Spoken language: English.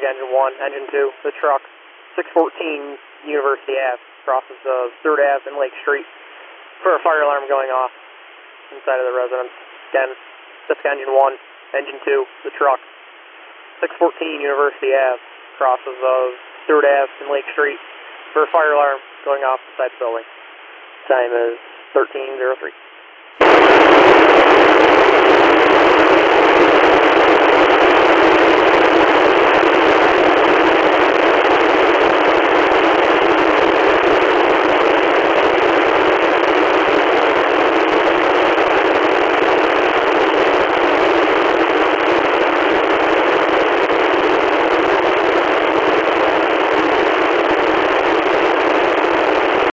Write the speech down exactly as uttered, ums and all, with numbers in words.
Jessica Engine one, Engine two, the truck, six fourteen University Ave, crosses of third Ave and Lake Street for a fire alarm going off inside of the residence. Again, Jessica Engine one, Engine two, the truck, six fourteen University Ave, crosses of third Ave and Lake Street for a fire alarm going off inside the building. Time is thirteen oh three.